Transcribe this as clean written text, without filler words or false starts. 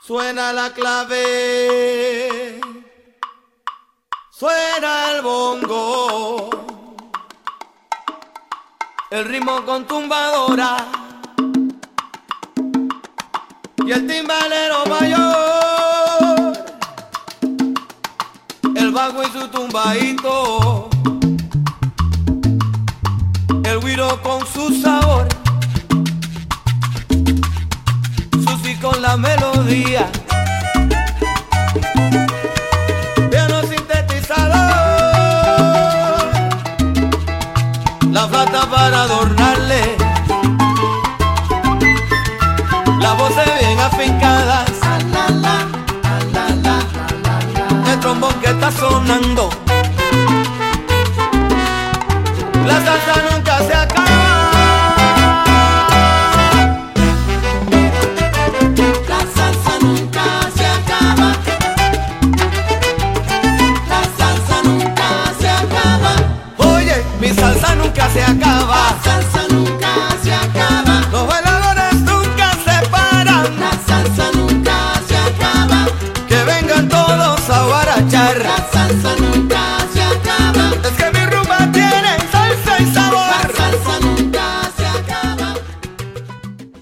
Suena la clave, suena el bongo, el ritmo con tumbadora y el timbalero mayor, el bajo y su tumbadito, el güiro con su sabor, Susi con la melodía, piano sintetizador, la flauta para adornarle, las voces bien afincadas, el trombón que está sonando.